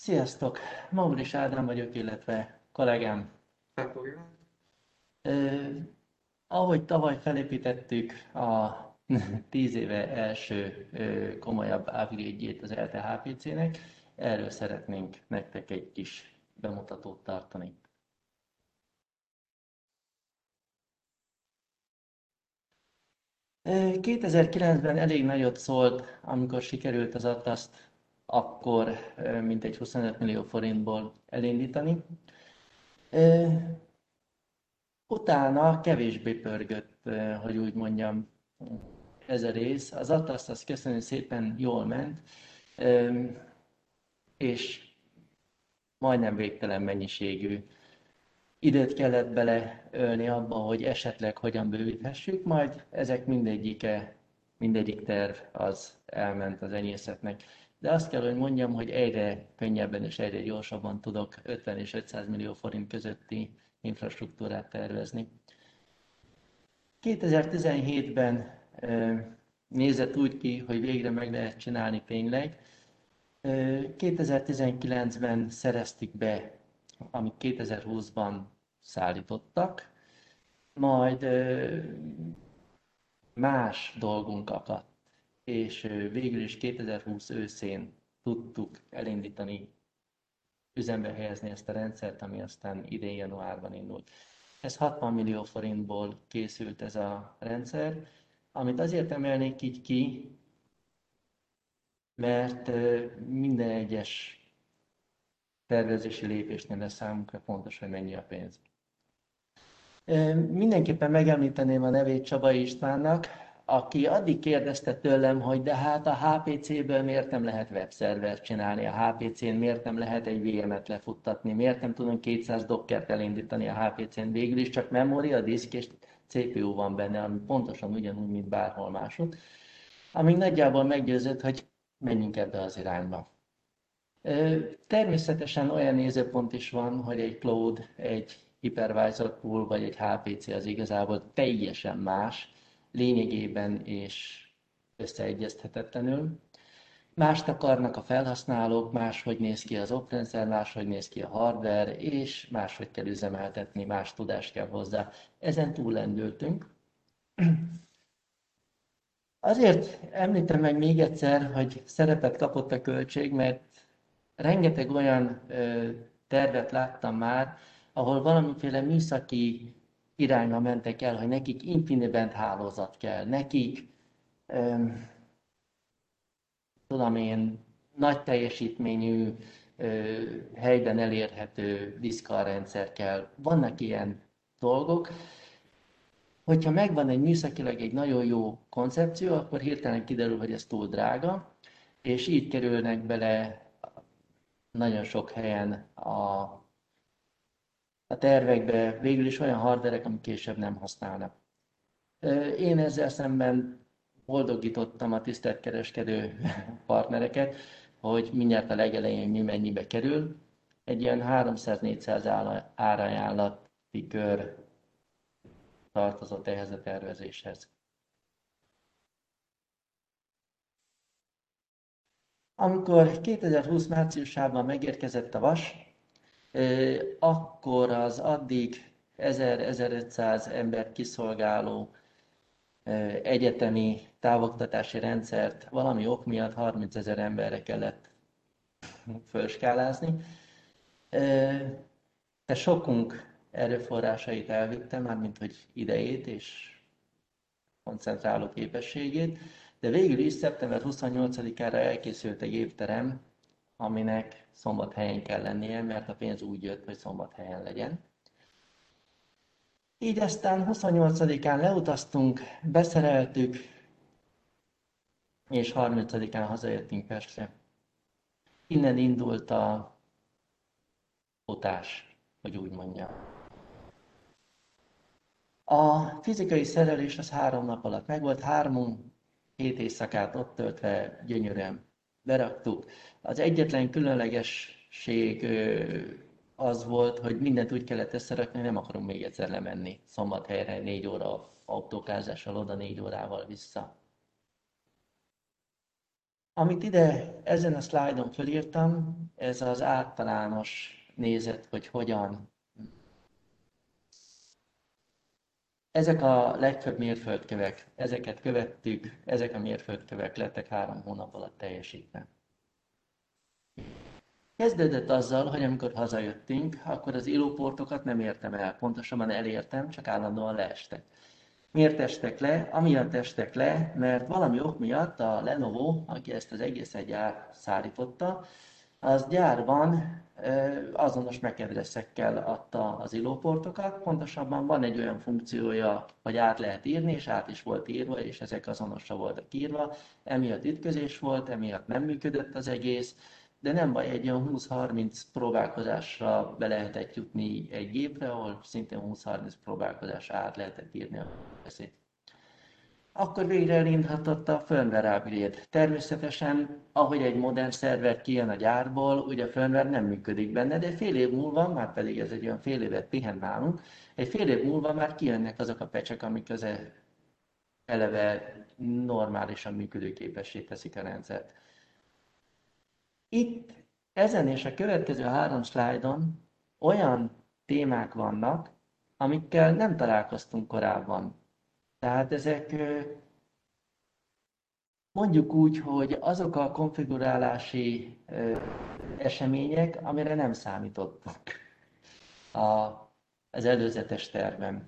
Sziasztok! Mauris Ádám vagyok, illetve kollégám. Felfogja. Ö, Ahogy tavaly felépítettük a 10 éve első komolyabb upgrade-jét az ELTE HPC-nek, erről szeretnénk nektek egy kis bemutatót tartani. 2009-ben elég nagyot szólt, amikor sikerült az Atlaszt akkor mintegy 25 millió forintból elindítani. Ö, Utána kevésbé pörgött, hogy úgy mondjam, ez a rész. Az Atlas az köszönjük szépen jól ment, és majdnem végtelen mennyiségű időt kellett beleölni abba, hogy esetleg hogyan bővíthessük, majd ezek mindegyik terv az elment az enyészetnek. De azt kell, hogy mondjam, hogy egyre könnyebben és egyre gyorsabban tudok 50 és 500 millió forint közötti infrastruktúrát tervezni. 2017-ben nézett úgy ki, hogy végre meg lehet csinálni tényleg. 2019-ben szereztük be, amit 2020-ban szállítottak, majd más dolgunk akadt, és végül is 2020 őszén tudtuk elindítani, üzembe helyezni ezt a rendszert, ami aztán idén januárban indult. Ez 60 millió forintból készült ez a rendszer, amit azért emelnék így ki, mert minden egyes tervezési lépésnél lesz számunkra fontos, hogy mennyi a pénz. Mindenképpen megemlíteném a nevét Csabai Istvánnak, aki addig kérdezte tőlem, hogy de hát a HPC-ből miért nem lehet webszervert csinálni, a HPC-n miért nem lehet egy VM-et lefuttatni, miért nem tudunk 200 dockert elindítani a HPC-n, végül is csak memória, diszk és CPU van benne, ami pontosan ugyanúgy, mint bárhol máshol, ami nagyjából meggyőzött, hogy menjünk ebbe az irányba. Természetesen olyan nézőpont is van, hogy egy cloud, egy hypervisor pool vagy egy HPC az igazából teljesen más, lényegében és összeegyeztethetetlenül. Mást akarnak a felhasználók, máshogy néz ki az oprendszer, máshogy néz ki a hardware, és máshogy kell üzemeltetni, más tudást kell hozzá. Ezen túllendültünk. Azért említem meg még egyszer, hogy szerepet kapott a költség, mert rengeteg olyan tervet láttam már, ahol valamiféle műszaki irányba mentek el, hogy nekik InfiniBand hálózat kell, nekik, tudom én, nagy teljesítményű, helyben elérhető diszkarrendszer kell. Vannak ilyen dolgok. Hogyha megvan egy műszakilag egy nagyon jó koncepció, akkor hirtelen kiderül, hogy ez túl drága, és így kerülnek bele nagyon sok helyen a tervekbe végül is olyan hardverek, amik később nem használnak. Én ezzel szemben boldogítottam a tisztelt kereskedő partnereket, hogy mindjárt a legelején mi mennyibe kerül. Egy ilyen 300-400 árajánlati kör tartozott ehhez a tervezéshez. Amikor 2020 márciusában megérkezett a vas, akkor az addig 1000-1500 embert kiszolgáló egyetemi távoktatási rendszert valami ok miatt 30 000 emberre kellett fölskálázni. De sokunk erőforrásait elvitte, mármint hogy idejét és koncentráló képességét, de végül is szeptember 28-ára elkészült egy évterem, aminek Szombathelyen kell lennie, mert a pénz úgy jött, hogy Szombathelyen legyen. Így aztán 28-án leutaztunk, beszereltük, és 30-án hazajöttünk Pestre. Innen indult a futás, hogy úgy mondjam. A fizikai szerelés az 3 nap alatt megvolt, 7 éjszakát ott töltve gyönyörűen beraktuk. Az egyetlen különlegesség az volt, hogy mindent úgy kellett összerakni, hogy nem akarunk még egyszer lemenni Szombathelyre 4 óra autókázással oda, 4 órával vissza. Amit ide ezen a szlájdon felírtam, ez az általános nézet, hogy hogyan. Ezek a legfőbb mérföldkövek, ezeket követtük, ezek a mérföldkövek lettek 3 hónap alatt teljesítve. Kezdődött azzal, hogy amikor hazajöttünk, akkor az illóportokat nem értem el, pontosabban elértem, csak állandóan leestek. Miért estek le? Amiatt estek le, mert valami ok miatt a Lenovo, aki ezt az egészet szállította, az gyárban azonos MAC address-ekkel adta az illóportokat, pontosabban van egy olyan funkciója, hogy át lehet írni, és át is volt írva, és ezek azonosra voltak írva, emiatt ütközés volt, emiatt nem működött az egész, de nem baj, egy olyan 20-30 próbálkozásra be lehetett jutni egy gépre, ahol szintén 20-30 próbálkozásra át lehetett írni a veszélyt. Akkor végre elindhatott a firmware upgrade. Természetesen, ahogy egy modern szerver kijön a gyárból, ugye a firmware nem működik benne, de fél év múlva, már pedig ez egy olyan fél évet pihen nálunk, egy fél év múlva már kijönnek azok a patchek, amik az eleve normálisan működőképessé teszik a rendszert. Itt ezen és a következő 3 szlájdon olyan témák vannak, amikkel nem találkoztunk korábban. Tehát ezek mondjuk úgy, hogy azok a konfigurálási események, amire nem számítottunk az előzetes tervben.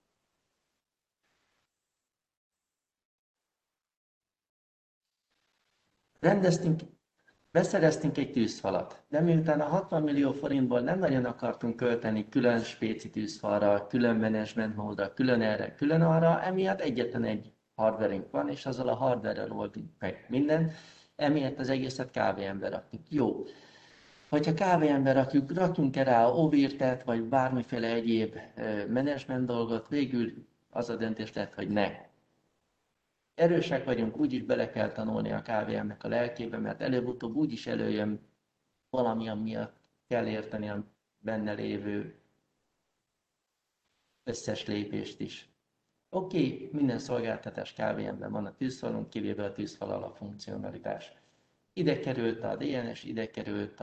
Beszereztünk egy tűzfalat, de miután a 60 millió forintból nem nagyon akartunk költeni külön spéci tűzfalra, külön management módra, külön erre, külön arra, emiatt egyetlen egy hardverünk van, és azzal a hardware-rel oldjuk meg mindent, emiatt az egészet KVM-be rakjuk. Jó. Hogyha KVM-be rakjunk rá OVIRT-et, vagy bármiféle egyéb menedzsment dolgot, végül az a döntés lett, hogy ne. Erősek vagyunk, úgyis bele kell tanulni a KVM-nek a lelkébe, mert előbb-utóbb úgyis előjön valami, miatt kell érteni a benne lévő összes lépést is. Oké, minden szolgáltatás KVM-ben van a tűzfalunk, kivéve a tűzfal alapfunkcionalitás. Ide került a DNS, ide került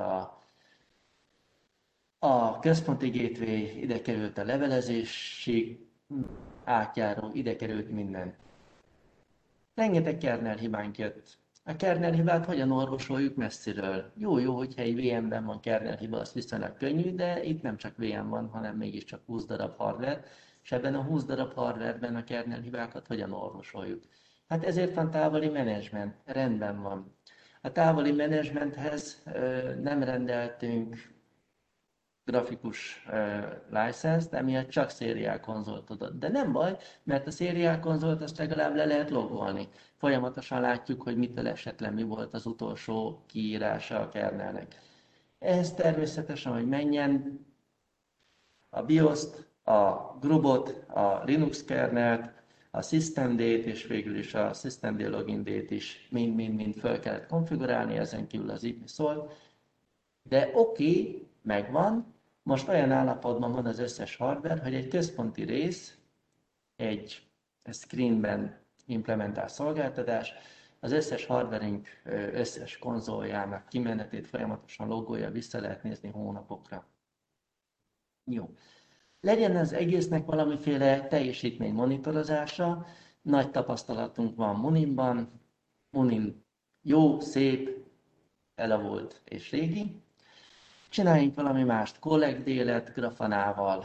a központi gateway, ide került a levelezési átjáró, ide került minden. Rengeteg kernel hibánk jött. A kernel hibát hogyan orvosoljuk messziről? Jó, hogyha egy VM-ben van kernel hiba, az viszonylag könnyű, de itt nem csak VM van, hanem mégiscsak 20 darab hardware, és ebben a 20 darab hardwareben a kernel hibákat hogyan orvosoljuk? Hát ezért van távoli menedzsment, rendben van. A távoli menedzsmenthez nem rendeltünk grafikus license-t, emiatt csak Serial konzolt adott. De nem baj, mert a Serial konzolt azt legalább le lehet logolni. Folyamatosan látjuk, hogy mitől esett le, mi volt az utolsó kiírása a kernelnek. Ehhez természetesen, hogy menjen a BIOS-t, a Grubot, a Linux kernelt, a systemd és végül is a systemd login is mind fel kellett konfigurálni, ezen kívül az IP szól. De oké, megvan, most olyan állapotban van az összes hardware, hogy egy központi rész, egy screenben implementált szolgáltatás, az összes hardverünk összes konzoljának kimenetét folyamatosan logolja, vissza lehet nézni hónapokra. Jó. Legyen az egésznek valamiféle teljesítmény monitorozása, nagy tapasztalatunk van Muninban, Munin jó, szép, elavult és régi. Csináljunk valami mást, Collect délet Grafanával.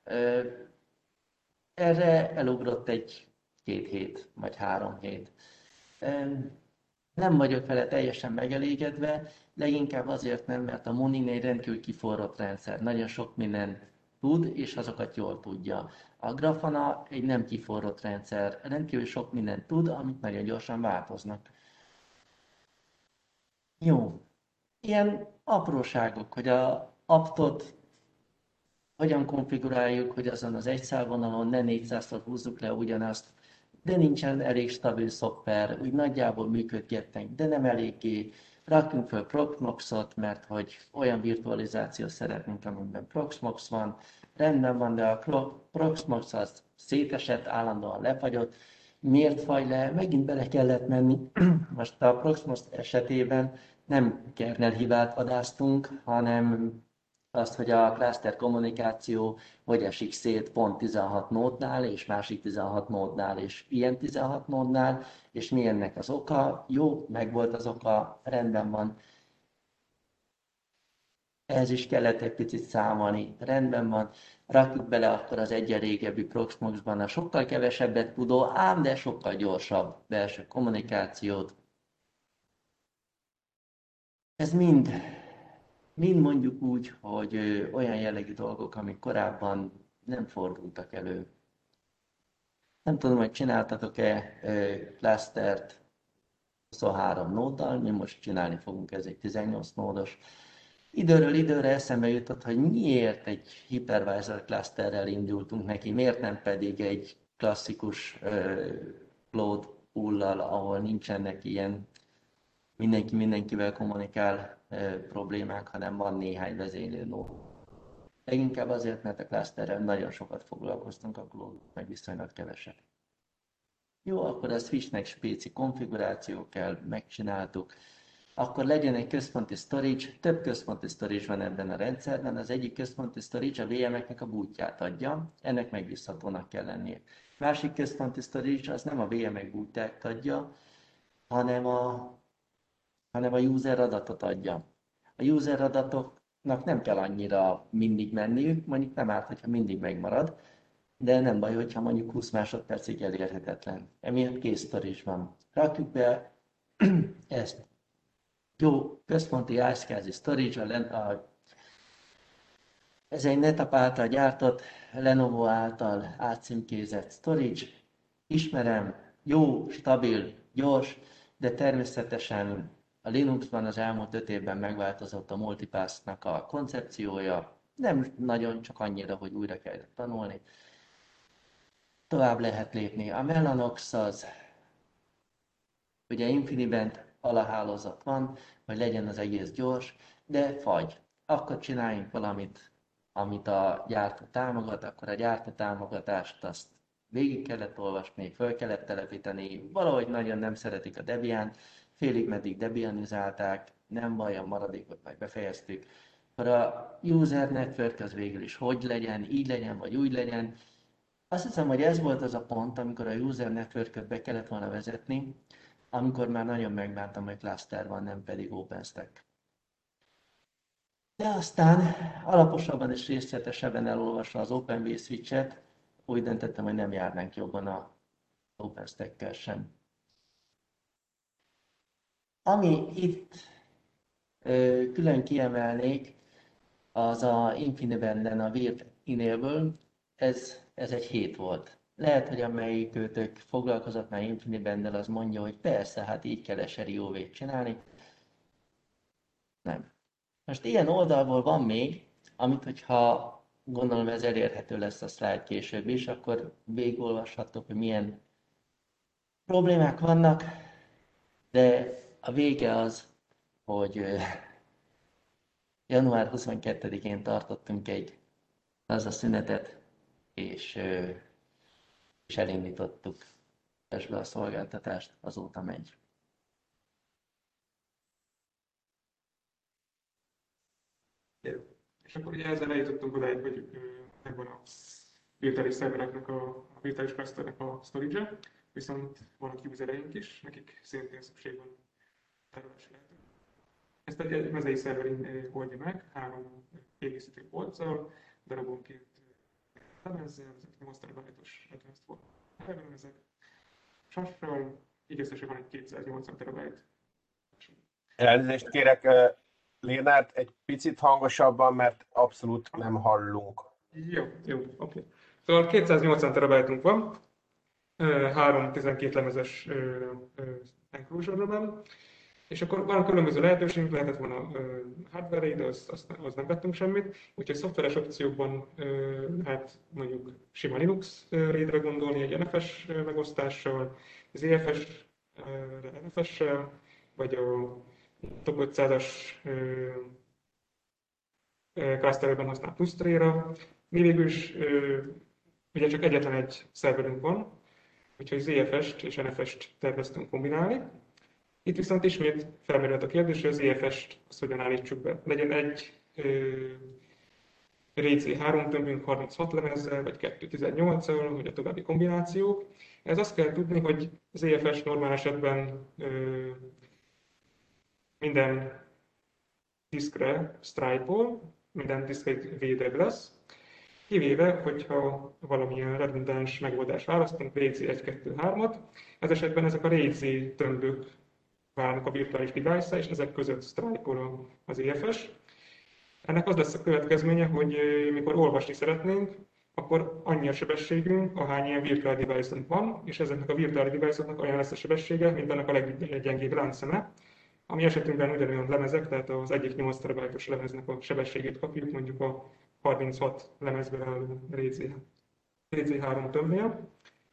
Erre elugrott egy-két hét, vagy 3 hét. Nem vagyok vele teljesen megelégedve, leginkább azért nem, mert a Munin egy rendkívül kiforrott rendszer. Nagyon sok mindent tud, és azokat jól tudja. A Grafana egy nem kiforrott rendszer, rendkívül sok mindent tud, amik nagyon gyorsan változnak. Jó. Ilyen apróságok, hogy a aptot hogyan konfiguráljuk, hogy azon az egy szálvonalon ne 400-szor húzzuk le ugyanazt, de nincsen elég stabil szoftver, úgy nagyjából működgetnek, de nem eléggé. Rakjunk fel Proxmoxot, mert hogy olyan virtualizációt szeretnénk, amiben Proxmox van, rendben van, de a Proxmox az szétesett, állandóan lefagyott, Miért fagy le? Megint bele kellett menni. Most a Proxmox esetében nem kernel hibát vadásztunk, hanem azt, hogy a cluster kommunikáció hogy esik szét pont 16 nódnál, és másik 16 nódnál, és ilyen 16 nódnál, és mi ennek az oka. Jó, megvolt az oka, rendben van. Ehhez is kellett egy picit számolni, rendben van. Rakjuk bele akkor az egyen régebbi Proxmoxban a sokkal kevesebbet tudó, ám de sokkal gyorsabb belső kommunikációt. Ez mind mondjuk úgy, hogy olyan jellegű dolgok, amik korábban nem fordultak elő. Nem tudom, hogy csináltatok-e clustert 23 nóddal, mi most csinálni fogunk, ez egy 18 nódos. Időről időre eszembe jutott, hogy miért egy hypervisor clusterrel indultunk neki, miért nem pedig egy klasszikus cloud pool-lal, ahol nincsenek ilyen mindenki mindenkivel kommunikál problémák, hanem van néhány vezénylő nód. Leginkább azért, mert a clusterrel nagyon sokat foglalkoztunk, a cloud meg viszonylag keveset. Jó, akkor a switchnek spéci konfiguráció kell, megcsináltuk. Akkor legyen egy központi storage, több központi storage van ebben a rendszerben, az egyik központi storage a VM-eknek a bootját adja, ennek megbízhatónak kell lennie. Másik központi storage az nem a VM-ek bootját adja, hanem a user adatot adja. A user adatoknak nem kell annyira mindig menniük, mondjuk nem árt, hogyha mindig megmarad, de nem baj, hogyha mondjuk 20 másodpercig elérhetetlen. Emiatt kész storage van. Rakjuk be ezt. Jó, központi iSCSI storage, ez egy NetApp által gyártott, Lenovo által átcímkézett storage. Ismerem, jó, stabil, gyors, de természetesen a Linuxban az elmúlt 5 évben megváltozott a multipass-nak a koncepciója. Nem nagyon, csak annyira, hogy újra kell tanulni. Tovább lehet lépni. A Mellanox az, ugye InfiniBand alahálózat van, hogy legyen az egész gyors, de fagy. Akkor csináljunk valamit, amit a gyártó támogat, akkor a gyártó támogatást azt végig kellett olvasni, föl kellett telepíteni, valahogy nagyon nem szeretik a Debian, félig meddig debianizálták, nem baj, a maradékot meg befejeztük. Akkor a user network az végül is hogy legyen, így legyen, vagy úgy legyen. Azt hiszem, hogy ez volt az a pont, amikor a user networköt be kellett volna vezetni, amikor már nagyon megbántam, hogy cluster van, nem pedig OpenStack. De aztán alaposabban és részletesebben elolvasva az OpenWay switchet, úgy döntöttem, hogy nem járnánk jobban a OpenStack-kel sem. Ami itt külön kiemelnék, az a InfiniBand-en a Weird Enable, ez egy hét volt. Lehet, hogy amelyik őtök foglalkozott már InfiniBand-del, az mondja, hogy persze, hát így kell SRIO-vét csinálni. Nem. Most ilyen oldalból van még, amit hogyha gondolom ez elérhető lesz a slide később is, akkor végigolvashattok, hogy milyen problémák vannak, de a vége az, hogy január 22-én tartottunk egy szünetet, és elindítottuk be a szolgáltatást, azóta megy. És akkor ugye ezzel eljutottunk odáig, hogy megvan a virtuális szervereknek, a virtuális clusternek a storage-e, viszont vannak usereink is, nekik szintén szükség van tárolási lehetőségre. Ezt egy mezei szerver oldja meg, 3 kiegészítő polccal, darabonként lemezzel, ezek 8 terabájtos advanced volt ezek. Sassal, így összesen van egy 280 terabájt. Elnézést kérek, Lénárd, egy picit hangosabban, mert abszolút nem hallunk. Jó, oké. Szóval 280 terabájtunk van, 3 12 lemezes enclosure-ben, és akkor van különböző lehetőségünk, lehetett volna hardware-re, de az nem vettünk semmit, úgyhogy szoftveres opciókban lehet mondjuk sima Linux RAID-re gondolni egy NFS megosztással, ZFS, NFS-sel, vagy a Top 500-as clusterben használt Lustre-ra. Mi végül is ugye csak egyetlen egy szerverünk van, úgyhogy ZFS-t és NFS-t terveztünk kombinálni. Itt viszont ismét felmerült a kérdés, hogy az ZFS-t azt hogyan állítsuk be. Legyen egy RC 3 tömbünk 36 lemezzel, vagy 2 18-al, vagy a további kombinációk. Ez azt kell tudni, hogy ZFS normál esetben minden diszkre stripe-ol, minden diszk egy védebb lesz, kivéve, hogyha valamilyen redundáns megoldást választunk, RC 1, 2, 3-at. Ez esetben ezek a RC tömbök válnak a virtuális device-ra, és ezek között stripe-ol az EFS. Ennek az lesz a következménye, hogy mikor olvasni szeretnénk, akkor annyi a sebességünk, ahány ilyen virtual device-unk van, és ezeknek a virtual device-oknak olyan lesz a sebessége, mint annak a leggyengébb láncszeme, ami esetünkben ugyanolyan lemezek, tehát az egyik 8 terabájtos lemeznek a sebességét kapjuk, mondjuk a 36 lemezből álló RC3 tömbnél.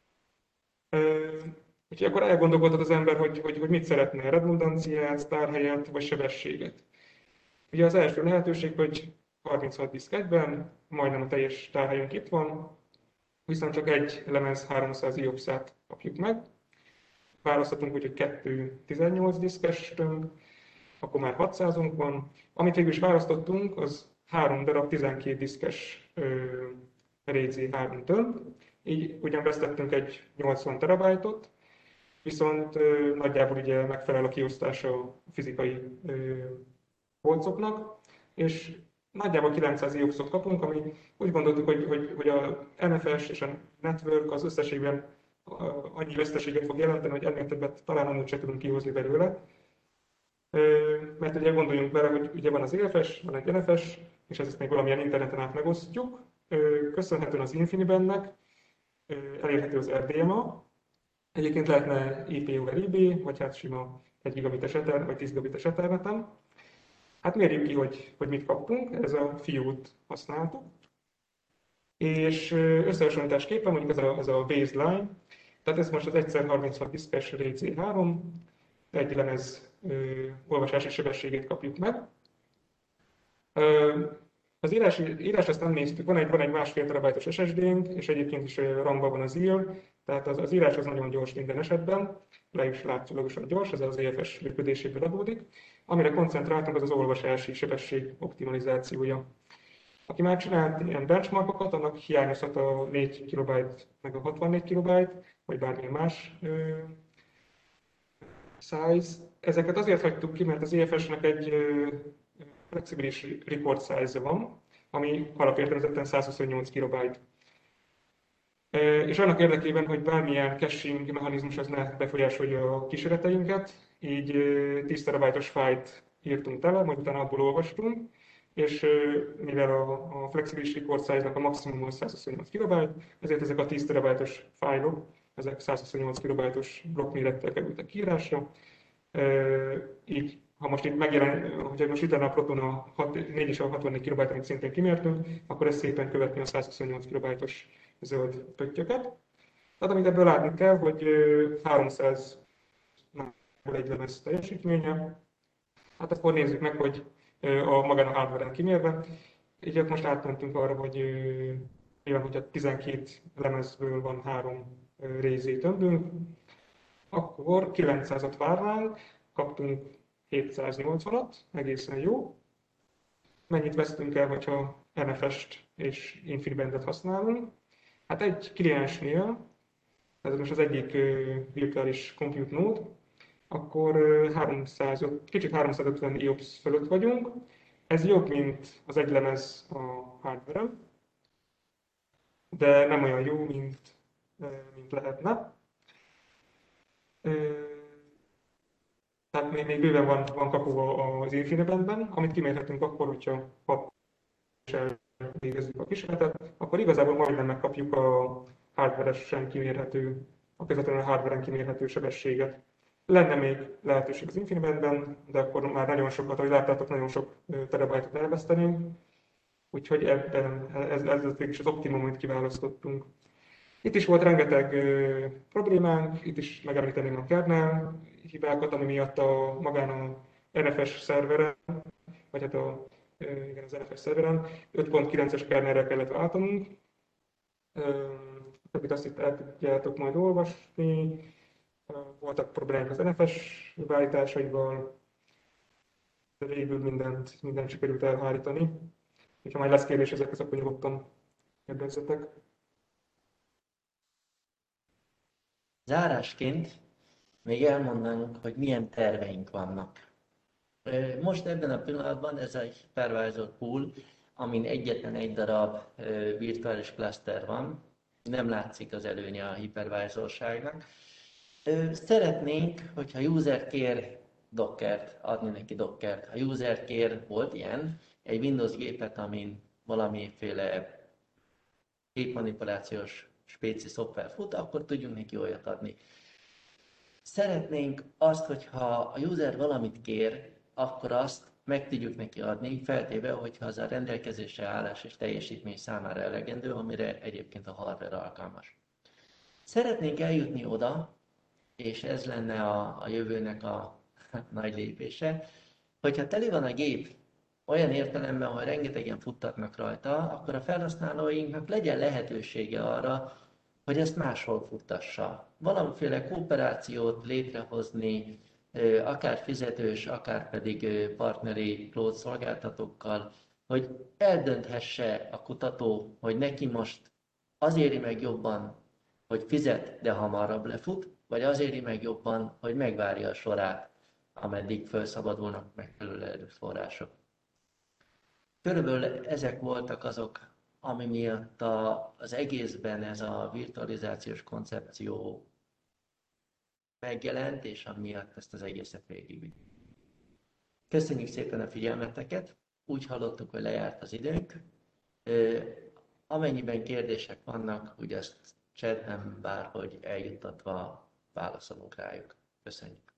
Úgyhogy akkor elgondolkodhat az ember, hogy mit szeretne, redundanciát, tárhelyet vagy sebességet. Ugye az első lehetőség, hogy 36 diszk egyben, majdnem a teljes tárhelyünk itt van, viszont csak egy lemez 300 IOPS-át kapjuk meg. Választhatunk úgy, hogy 2 18 diszkes tömb, akkor már 600-unk van. Amit végül is választottunk, az 3 darab 12 diszkes RC3 tömb. Így ugyan vesztettünk egy 80 terabájtot, viszont nagyjából ugye megfelel a kiosztása a fizikai polcoknak, és nagyjából 900 IOPS-ot kapunk, ami úgy gondoltuk, hogy a NFS és a network az összességben annyi veszteséget fog jelenteni, hogy ennél többet talán amúgy se tudunk kihozni belőle. Mert ugye gondoljunk bele, hogy ugye van az EFS, van egy NFS, és ezt még valamilyen interneten át megosztjuk. Köszönhetően az InfiniBandnek elérhető az RDMA. Egyébként lehetne IP over IB, vagy hát sima 1 gigabites Ethernet, vagy 10 gigabites Etherneten. Hát mérjük ki, hogy mit kaptunk, ez a fiút használtuk. És összehasonlításképpen mondjuk ez a baseline, tehát ez most az 1x36 diszkes RC3, egy lemez olvasási sebességét kapjuk meg. Az írás ezt nem néztük, van egy 1,5 terabájtos SSD-nk, és egyébként is RAM-ban van az IL, tehát az írás az nagyon gyors minden esetben, le is látszólagosan gyors, ez az EFS működéséből adódik. Amire koncentráltunk, az az olvasási sebesség optimalizációja. Aki már csinált ilyen benchmarkokat, annak hiányozhat a 4 KB meg a 64 KB, vagy bármilyen más size. Ezeket azért hagytuk ki, mert az EFS-nek egy flexibilis record size van, ami alapértelmezetten 128 KB. És annak érdekében, hogy bármilyen caching mechanizmus az ne befolyásolja a kísérleteinket, így 10 terabájtos fájlt írtunk tele, majd utána abból olvastunk, és mivel a flexibilis record size-nak a maximum az 128 KB, ezért ezek a 10 terabájtos fájlok, ezek 128 KB-os blokkmérettel kerültek kiírásra. Így, ha most itt megjelen, hogyha most itt lenne a Proton a 4 és a 64 KB, amit szintén kimértünk, akkor ez szépen követni a 128 KB-os zöld pöttyöket. Tehát amit ebből látni kell, hogy 300 egy lemez teljesítménye. Hát akkor nézzük meg, hogy magán a hardware-en kimérve. Így most átmentünk arra, hogy nyilván, hogyha 12 lemezből van 3 RC tömbünk, akkor 900-at várnánk, kaptunk 780-at, egészen jó. Mennyit vesztünk el, hogyha NFS-t és InfiniBandet használunk? Hát egy kliensnél, ez most az egyik virtuális compute node, akkor kicsit 350 IOPS fölött vagyunk. Ez jobb, mint az egy lemez a hardware-en, de nem olyan jó, mint lehetne. Tehát még bőven van kapu az InfiniBandben, amit kimérhetünk akkor, hogyha 6 végezzük a kísérletet, akkor igazából majdnem megkapjuk a hardware-esen kimérhető, a közvetlenül a hardware-en kimérhető sebességet. Lenne még lehetőség az InfiniBandben, de akkor már nagyon sokat, ahogy láttátok, nagyon sok terabájtot elvesztenénk. Úgyhogy ez végül is az optimum, amit kiválasztottunk. Itt is volt rengeteg problémánk, itt is megemlíteném a kernel hibákat, ami miatt magán a NFS szerveren, vagy hát az NFS szerveren 5.9-es kernelre kellett váltanunk. többit azt itt el tudjátok majd olvasni. Voltak problémák az NFS beállításaival, de végül mindent sikerült elhárítani. Ha majd lesz kérdés ezekhez, akkor nyugodtan kérdezzetek. Zárásként még elmondanunk, hogy milyen terveink vannak. Most ebben a pillanatban ez egy hypervisor pool, amin egyetlen egy darab virtuális cluster van, nem látszik az előnye a hypervisorságnak. Szeretnénk, hogyha user kér Dockert, adni neki Dockert. Ha user kér, volt ilyen, egy Windows gépet, amin valamiféle képmanipulációs spéci szoftver fut, akkor tudjunk neki olyat adni. Szeretnénk azt, hogyha a user valamit kér, akkor azt meg tudjuk neki adni, feltéve, hogyha az a rendelkezésre állás és teljesítmény számára elegendő, amire egyébként a hardware alkalmas. Szeretnénk eljutni oda, és ez lenne a jövőnek a nagy lépése, hogyha teli van a gép olyan értelemben, hogy rengetegen futtatnak rajta, akkor a felhasználóinknak legyen lehetősége arra, hogy ezt máshol futtassa. Valamiféle kooperációt létrehozni, akár fizetős, akár pedig partneri cloud szolgáltatókkal, hogy eldönthesse a kutató, hogy neki most az éri meg jobban, hogy fizet, de hamarabb lefut, vagy az éri meg jobban, hogy megvárja a sorát, ameddig felszabadulnak megfelelő erőforrások. Körülbelül ezek voltak azok, ami miatt az egészben ez a virtualizációs koncepció megjelent, és amiatt ezt az egészet végigvitt. Köszönjük szépen a figyelmeteket, úgy hallottuk, hogy lejárt az időnk. Amennyiben kérdések vannak, úgy ezt chatben bárhogy eljuttatva válaszolunk rájuk. Köszönjük!